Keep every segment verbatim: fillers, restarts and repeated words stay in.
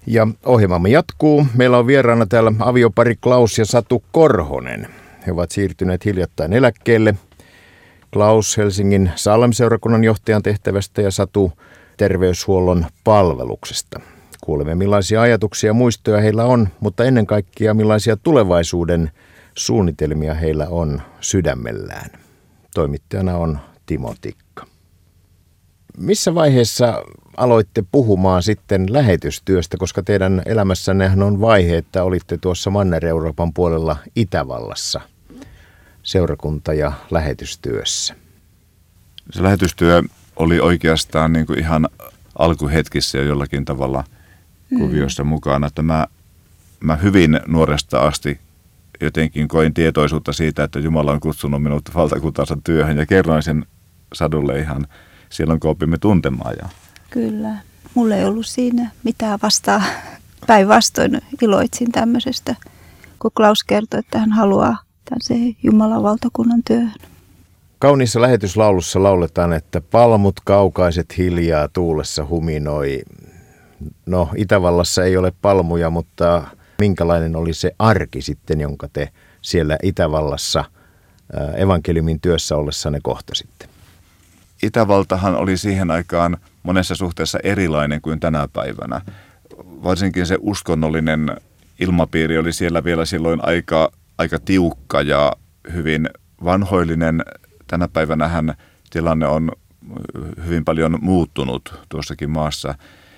Ja ohjelmamme jatkuu. Meillä on vieraana täällä aviopari Klaus ja Satu Korhonen. He ovat siirtyneet hiljattain eläkkeelle. Klaus Helsingin Salem-seurakunnan johtajan tehtävästä ja Satu terveyshuollon palveluksesta. Kuulemme millaisia ajatuksia ja muistoja heillä on, mutta ennen kaikkea millaisia tulevaisuuden suunnitelmia heillä on sydämellään. Toimittajana on Timo Tikka. Missä vaiheessa aloitte puhumaan sitten lähetystyöstä, koska teidän elämässännehän on vaihe, että olitte tuossa Manner-Euroopan puolella Itävallassa seurakunta- ja lähetystyössä? Se lähetystyö oli oikeastaan niin kuin ihan alkuhetkissä jo jollakin tavalla kuviossa mm. mukana. Että mä, mä hyvin nuoresta asti jotenkin koin tietoisuutta siitä, että Jumala on kutsunut minut valtakuntansa työhön ja kerroin sen Sadulle ihan silloin, kun opimme tuntemaan. Ja Kyllä. Mulla ei ollut siinä mitään vastaa. Päinvastoin iloitsin tämmöisestä, kun Klaus kertoi, että hän haluaa tämän se Jumalan valtakunnan työhön. Kauniissa lähetyslaulussa lauletaan, että palmut kaukaiset hiljaa tuulessa huminoi. No, Itävallassa ei ole palmuja, mutta minkälainen oli se arki sitten, jonka te siellä Itävallassa evankeliumin työssä ollessanne kohtasitte? Itävaltahan oli siihen aikaan monessa suhteessa erilainen kuin tänä päivänä. Varsinkin se uskonnollinen ilmapiiri oli siellä vielä silloin aika, aika tiukka ja hyvin vanhoillinen. Tänä päivänähän tilanne on hyvin paljon muuttunut tuossakin maassa.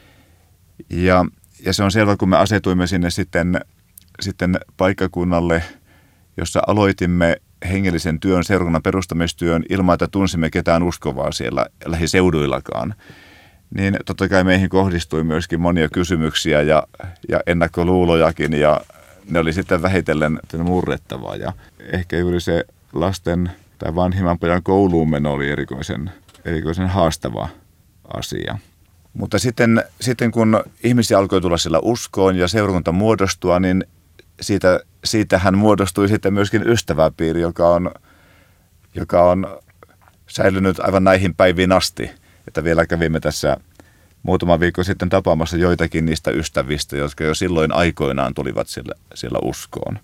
Ja, ja se on selvä, kun me asetuimme sinne sitten, sitten paikkakunnalle, jossa aloitimme hengellisen työn, seurakunnan perustamistyön ilman, että tunsimme ketään uskovaa siellä lähiseuduillakaan. Niin totta kai meihin kohdistui myöskin monia kysymyksiä ja, ja ennakkoluulojakin ja ne oli sitten vähitellen murrettavaa. Ja ehkä juuri se lasten tai vanhimman pojan kouluun meno oli erikoisen, erikoisen haastava asia. Mutta sitten, sitten kun ihmisiä alkoi tulla sillä uskoon ja seurakunta muodostua, niin siitä, siitähän muodostui sitten myöskin ystäväpiiri, joka on, joka on säilynyt aivan näihin päiviin asti. Että vielä kävimme tässä muutama viikko sitten tapaamassa joitakin niistä ystävistä, jotka jo silloin aikoinaan tulivat siellä, siellä uskoon.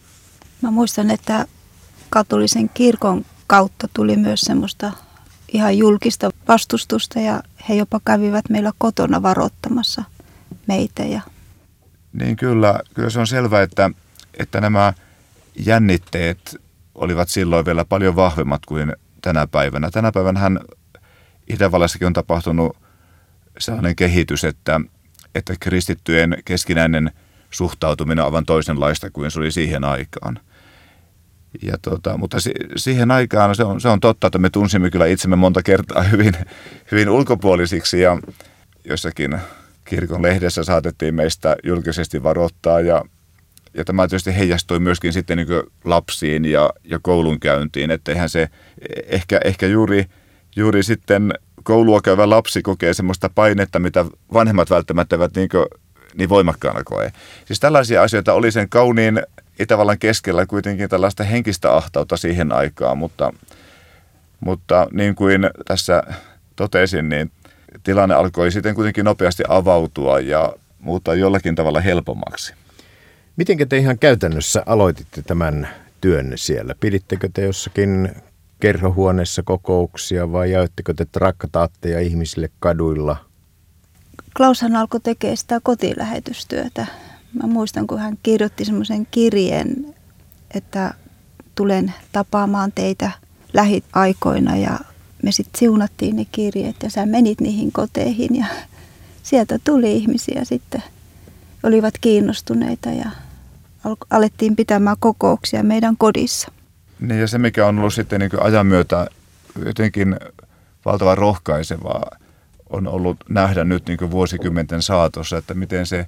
Mä muistan, että katolisen kirkon kautta tuli myös semmoista ihan julkista vastustusta ja he jopa kävivät meillä kotona varoittamassa meitä. Ja niin kyllä, kyllä se on selvää, että, että nämä jännitteet olivat silloin vielä paljon vahvemmat kuin tänä päivänä. Tänä päivänähän Itävallassakin on tapahtunut sellainen kehitys, että, että kristittyjen keskinäinen suhtautuminen on aivan toisenlaista kuin se oli siihen aikaan. Ja tota, mutta si- siihen aikaan se on, se on totta, että me tunsimme kyllä itsemme monta kertaa hyvin, hyvin ulkopuolisiksi ja jossakin kirkon lehdessä saatettiin meistä julkisesti varoittaa ja, ja tämä tietysti heijastui myöskin sitten niin kuin lapsiin ja, ja koulunkäyntiin, että eihän se ehkä, ehkä juuri, juuri sitten koulua käyvä lapsi kokee semmoista painetta, mitä vanhemmat välttämättä eivät niin, kuin, niin voimakkaana koe. Siis tällaisia asioita oli sen kauniin Itävallan keskellä kuitenkin tällaista henkistä ahtautta siihen aikaan, mutta, mutta niin kuin tässä totesin, niin tilanne alkoi sitten kuitenkin nopeasti avautua ja muuttaa jollakin tavalla helpommaksi. Miten te ihan käytännössä aloititte tämän työnne siellä? Pidittekö te jossakin kerhohuoneessa kokouksia vai jaoitteko te traktataatteja ihmisille kaduilla? Klaushan alkoi tekemään sitä kotilähetystyötä. Mä muistan, kun hän kirjoitti semmoisen kirjeen, että tulen tapaamaan teitä lähiaikoina ja me sitten siunattiin ne kirjeet ja sä menit niihin koteihin ja sieltä tuli ihmisiä sitten. Olivat kiinnostuneita ja alettiin pitämään kokouksia meidän kodissa. Niin ja se, mikä on ollut sitten niin kuin ajan myötä jotenkin valtavan rohkaisevaa, on ollut nähdä nyt niin kuin vuosikymmenten saatossa, että miten se,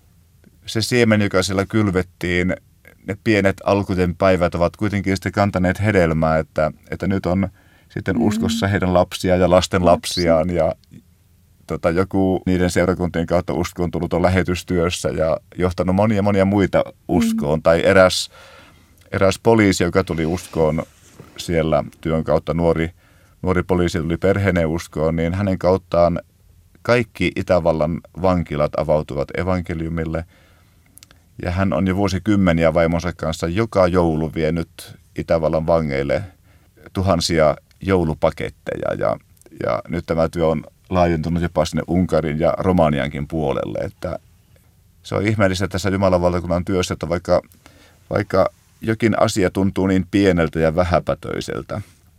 se siemen, joka siellä kylvettiin, ne pienet alkujen päivät ovat kuitenkin sitten kantaneet hedelmää, että, että nyt on sitten uskossa heidän lapsia ja lasten lapsiaan ja tota, joku niiden seurakuntien kautta uskoon tullut on lähetystyössä ja johtanut monia monia muita uskoon. Mm. Tai eräs, eräs poliisi, joka tuli uskoon siellä työn kautta, nuori, nuori poliisi tuli perheeneen uskoon, niin hänen kauttaan kaikki Itävallan vankilat avautuvat evankeliumille. Ja hän on jo vuosikymmeniä vaimonsa kanssa joka joulu vienyt Itävallan vangeille tuhansia joulupaketteja. Ja, ja nyt tämä työ on laajentunut jopa sinne Unkarin ja Romaniankin puolelle. Että se on ihmeellistä tässä Jumalan valtakunnan työssä, että vaikka, vaikka jokin asia tuntuu niin pieneltä ja vähäpätöiseltä,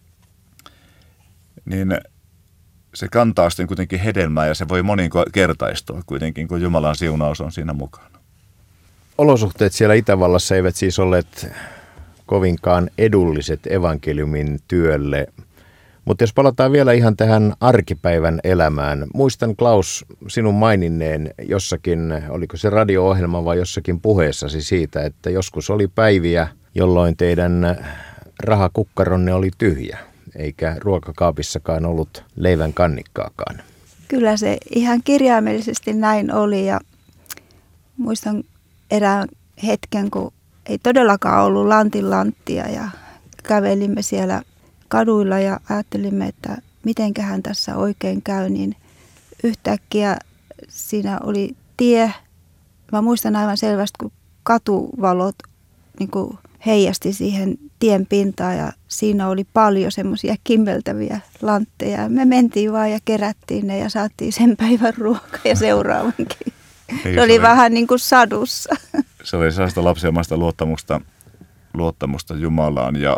niin se kantaa sitten kuitenkin hedelmää ja se voi moninkertaistua kuitenkin, kun Jumalan siunaus on siinä mukana. Olosuhteet siellä Itävallassa eivät siis olleet kovinkaan edulliset evankeliumin työlle. Mutta jos palataan vielä ihan tähän arkipäivän elämään. Muistan, Klaus, sinun maininneen jossakin, oliko se radio-ohjelma vai jossakin puheessasi siitä, että joskus oli päiviä, jolloin teidän rahakukkaronne oli tyhjä, eikä ruokakaapissakaan ollut leivän kannikkaakaan. Kyllä se ihan kirjaimellisesti näin oli ja muistan erään hetken, kun ei todellakaan ollut lantin lanttia ja kävelimme siellä kaduilla ja ajattelimme, että mitenköhän tässä oikein käy, niin yhtäkkiä siinä oli tie. Mä muistan aivan selvästi, kun katuvalot niin kuin heijasti siihen tien pintaan ja siinä oli paljon semmoisia kimmeltäviä lantteja. Me mentiin vaan ja kerättiin ne ja saatiin sen päivän ruoka ja seuraavankin. Ei, se, se oli vähän niin kuin sadussa. Se oli sellaista lapsenomaista luottamusta, luottamusta Jumalaan ja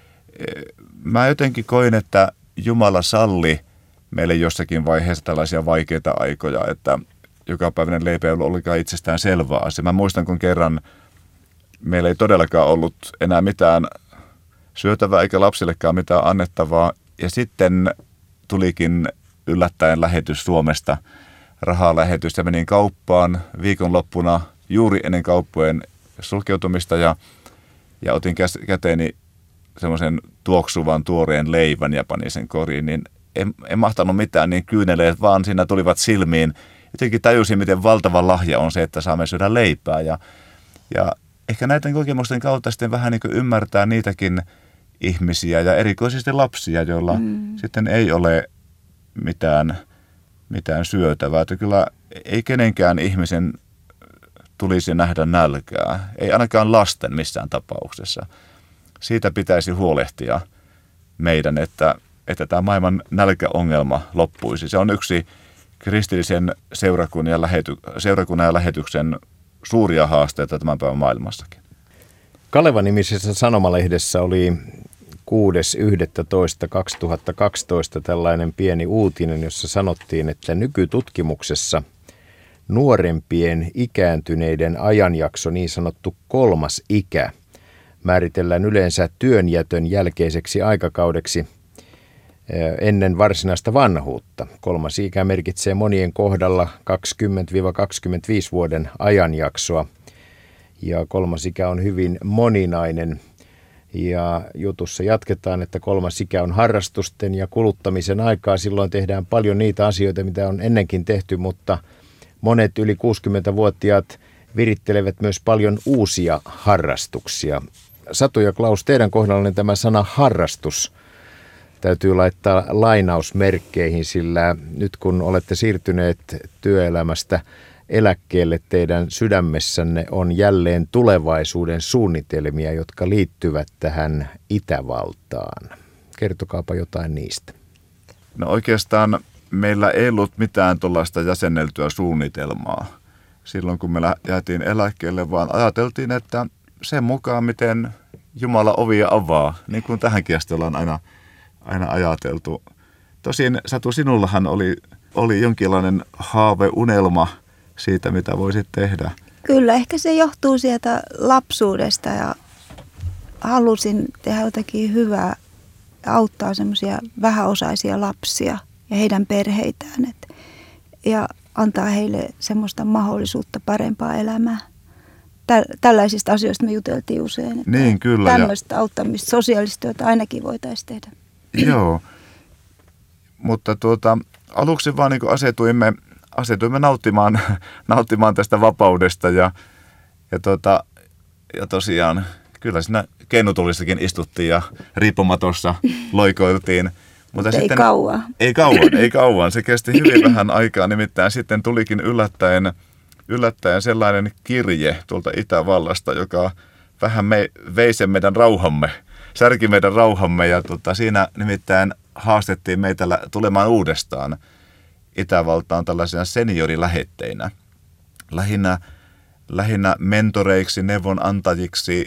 mä jotenkin koin, että Jumala salli meille jossakin vaiheessa tällaisia vaikeita aikoja, että jokapäiväinen leipä ei ollut ollenkaan itsestään selvä asia. Mä muistan, kun kerran meillä ei todellakaan ollut enää mitään syötävää eikä lapsillekaan mitään annettavaa. Ja sitten tulikin yllättäen lähetys Suomesta, rahalähetys, ja menin kauppaan viikonloppuna juuri ennen kauppojen sulkeutumista ja, ja otin käteeni semmoisen tuoksuvan tuoreen leivän ja panin sen koriin, niin en, en mahtanut mitään, niin kyyneleet vaan siinä tulivat silmiin. Jotenkin tajusin, miten valtava lahja on se, että saamme syödä leipää. Ja, ja ehkä näiden kokemusten kautta sitten vähän niin kuin ymmärtää niitäkin ihmisiä ja erikoisesti lapsia, joilla mm. sitten ei ole mitään, mitään syötävää. Että kyllä ei kenenkään ihmisen tulisi nähdä nälkää, ei ainakaan lasten missään tapauksessa. Siitä pitäisi huolehtia meidän, että, että tämä maailman nälkäongelma loppuisi. Se on yksi kristillisen seurakunnan ja, lähety, seurakunnan ja lähetyksen suuria haasteita tämän päivän maailmassakin. Kaleva-nimisessä sanomalehdessä oli kuudes yhdestoista kaksituhattakaksitoista tällainen pieni uutinen, jossa sanottiin, että nykytutkimuksessa nuorempien ikääntyneiden ajanjakso, niin sanottu kolmas ikä, määritellään yleensä työnjätön jälkeiseksi aikakaudeksi ennen varsinaista vanhuutta. Kolmas ikä merkitsee monien kohdalla kaksikymmentä kaksikymmentäviisi vuoden ajanjaksoa ja kolmas ikä on hyvin moninainen. Ja jutussa jatketaan, että kolmas ikä on harrastusten ja kuluttamisen aikaa. Silloin tehdään paljon niitä asioita, mitä on ennenkin tehty, mutta monet yli kuusikymmentävuotiaat virittelevät myös paljon uusia harrastuksia. Satu ja Klaus, teidän kohdallanne tämä sana harrastus täytyy laittaa lainausmerkkeihin, sillä nyt kun olette siirtyneet työelämästä eläkkeelle, teidän sydämessänne on jälleen tulevaisuuden suunnitelmia, jotka liittyvät tähän Itävaltaan. Kertokaapa jotain niistä. No oikeastaan meillä ei ollut mitään tuollaista jäsenneltyä suunnitelmaa silloin, kun me jäätiin eläkkeelle, vaan ajateltiin, että sen mukaan, miten Jumala ovia avaa, niin kuin tähänkin asti ollaan aina, aina ajateltu. Tosin Satu, sinullahan oli, oli jonkinlainen haaveunelma siitä, mitä voisit tehdä. Kyllä, ehkä se johtuu sieltä lapsuudesta ja halusin tehdä jotakin hyvää ja auttaa semmoisia vähäosaisia lapsia ja heidän perheitään. Et, ja antaa heille semmoista mahdollisuutta parempaa elämää. Tällaisista asioista me juteltiin usein. Että niin, kyllä. Tämmöistä auttamista, sosiaalista työtä ainakin voitaisiin tehdä. Joo, mutta tuota, aluksi vaan niin asetuimme, asetuimme nauttimaan, nauttimaan tästä vapaudesta ja, ja, tuota, ja tosiaan kyllä siinä keinutullissakin istuttiin ja riippumatossa loikoiltiin. Mutta ei sitten, kauan. Ei kauan, ei kauan. Se kesti hyvin vähän aikaa, nimittäin sitten tulikin yllättäen, yllättäen sellainen kirje tuolta Itävallasta, joka vähän me, vei sen meidän rauhamme, särki meidän rauhamme ja tota, siinä nimittäin haastettiin meitä tulemaan uudestaan Itävaltaan tällaisina seniorilähetteinä. Lähinnä, lähinnä mentoreiksi, neuvonantajiksi,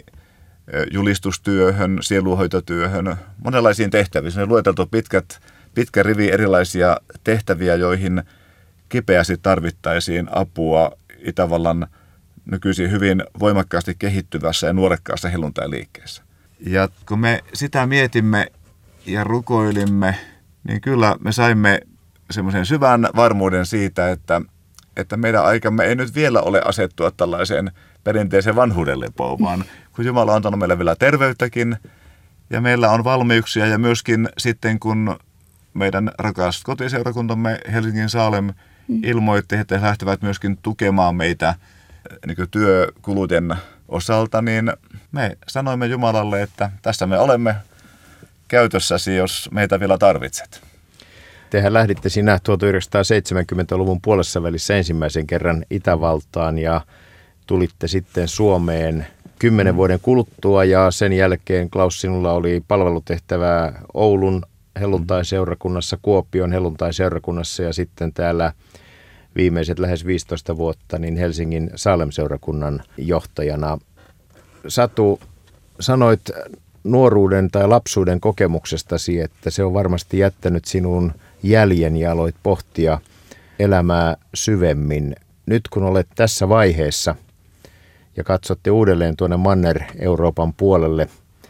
julistustyöhön, sieluhoitotyöhön, monenlaisiin tehtäviin. Se on lueteltu pitkät, pitkä rivi erilaisia tehtäviä, joihin kipeästi tarvittaisiin apua Itävallan nykyisin hyvin voimakkaasti kehittyvässä ja nuorekkaassa helluntailiikkeessä. Ja kun me sitä mietimme ja rukoilimme, niin kyllä me saimme semmoisen syvän varmuuden siitä, että, että meidän aikamme ei nyt vielä ole asettua tällaiseen perinteiseen vanhuuden lepoon, vaan kun Jumala on antanut meille vielä terveyttäkin ja meillä on valmiuksia ja myöskin sitten kun meidän rakas kotiseurakuntamme Helsingin Salem ilmoitti, että he lähtevät myöskin tukemaan meitä niin kuin työkulujen osalta, niin me sanoimme Jumalalle, että tässä me olemme käytössäsi, jos meitä vielä tarvitset. Tehän lähditte siinä tuhatyhdeksänsataaseitsemänkymmentäluvun puolessa välissä ensimmäisen kerran Itävaltaan ja tulitte sitten Suomeen kymmenen vuoden kuluttua ja sen jälkeen, Klaus, sinulla oli palvelutehtävää Oulun helluntai-seurakunnassa, Kuopion helluntai-seurakunnassa ja sitten täällä viimeiset lähes viisitoista vuotta niin Helsingin Salem-seurakunnan johtajana. Satu, sanoit nuoruuden tai lapsuuden kokemuksestasi, että se on varmasti jättänyt sinun jäljen ja aloit pohtia elämää syvemmin. Nyt kun olet tässä vaiheessa ja katsotte uudelleen tuonne Manner-Euroopan puolelle,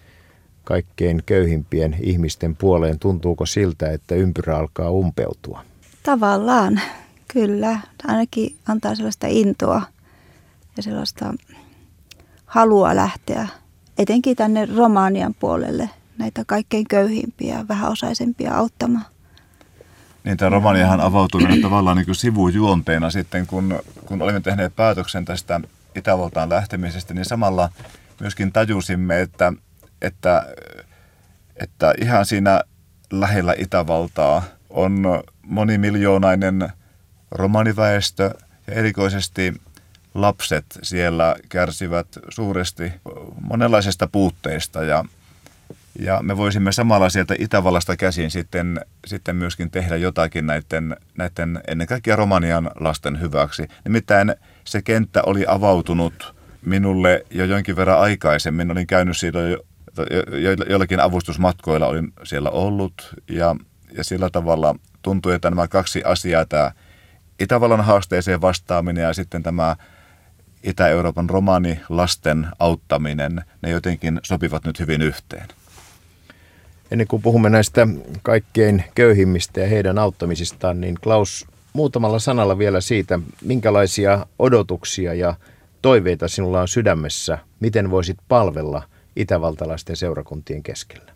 kaikkein köyhimpien ihmisten puoleen, tuntuuko siltä, että ympyrä alkaa umpeutua? Tavallaan, kyllä. Ainakin antaa sellaista intoa ja sellaista halua lähteä etenkin tänne Romanian puolelle näitä kaikkein köyhimpiä, vähäosaisempia auttamaan. Niin, tämä Romaniahan avautui meille tavallaan niin kuin sivujuonteena sitten, kun, kun olimme tehneet päätöksen tästä Itävaltaan lähtemisestä, niin samalla myöskin tajusimme, että, että, että ihan siinä lähellä Itävaltaa on monimiljoonainen romaniväestö ja erikoisesti lapset siellä kärsivät suuresti monenlaisesta puutteista ja, ja me voisimme samalla sieltä Itävallasta käsin sitten, sitten myöskin tehdä jotakin näiden, näiden ennen kaikkea Romanian lasten hyväksi. Nimittäin se kenttä oli avautunut minulle jo jonkin verran aikaisemmin. Olin käynyt siitä jo, jo, joillakin avustusmatkoilla, olin siellä ollut ja, ja sillä tavalla tuntui, että nämä kaksi asiaa, tämä Itävallan haasteeseen vastaaminen ja sitten tämä Itä-Euroopan romanilasten auttaminen, ne jotenkin sopivat nyt hyvin yhteen. Ennen kuin puhumme näistä kaikkein köyhimmistä ja heidän auttamisistaan, niin Klaus, muutamalla sanalla vielä siitä, minkälaisia odotuksia ja toiveita sinulla on sydämessä, miten voisit palvella itävaltalaisten seurakuntien keskellä?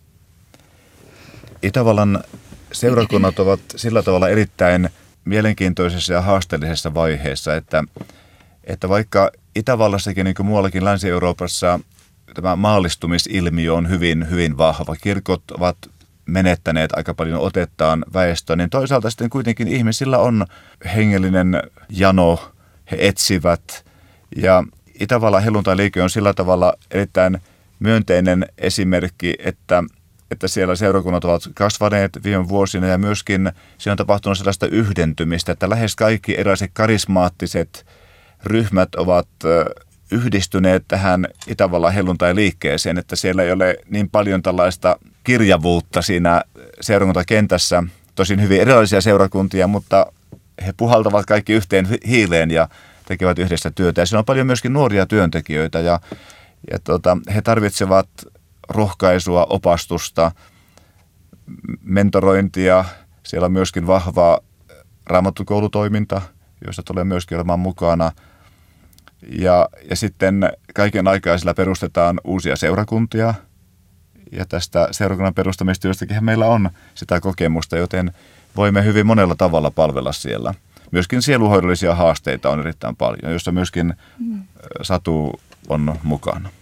Itävallan seurakunnat ovat sillä tavalla erittäin mielenkiintoisessa ja haasteellisessa vaiheessa, että, että vaikka Itävallassakin niin kuin muuallakin Länsi-Euroopassa tämä maallistumisilmiö on hyvin, hyvin vahva. Kirkot ovat menettäneet aika paljon otettaan väestöä, niin toisaalta sitten kuitenkin ihmisillä on hengellinen jano, he etsivät. Ja Itävallan helluntailiike on sillä tavalla erittäin myönteinen esimerkki, että, että siellä seurakunnat ovat kasvaneet viime vuosina ja myöskin siinä on tapahtunut sellaista yhdentymistä, että lähes kaikki erilaiset karismaattiset ryhmät ovat yhdistyneet tähän Itävallan helluntailiikkeeseen, että siellä ei ole niin paljon tällaista kirjavuutta siinä seurakuntakentässä. Tosin hyvin erilaisia seurakuntia, mutta he puhaltavat kaikki yhteen hiileen ja tekevät yhdessä työtä. Ja siinä on paljon myöskin nuoria työntekijöitä ja, ja tota, he tarvitsevat rohkaisua, opastusta, mentorointia. Siellä on myöskin vahvaa raamattukoulutoiminta, jossa tulee myöskin olemaan mukana. Ja, ja sitten kaiken aikaa sillä perustetaan uusia seurakuntia ja tästä seurakunnan perustamistyöstäkin meillä on sitä kokemusta, joten voimme hyvin monella tavalla palvella siellä. Myöskin sieluhoidollisia haasteita on erittäin paljon, joissa myöskin mm. Satu on mukana.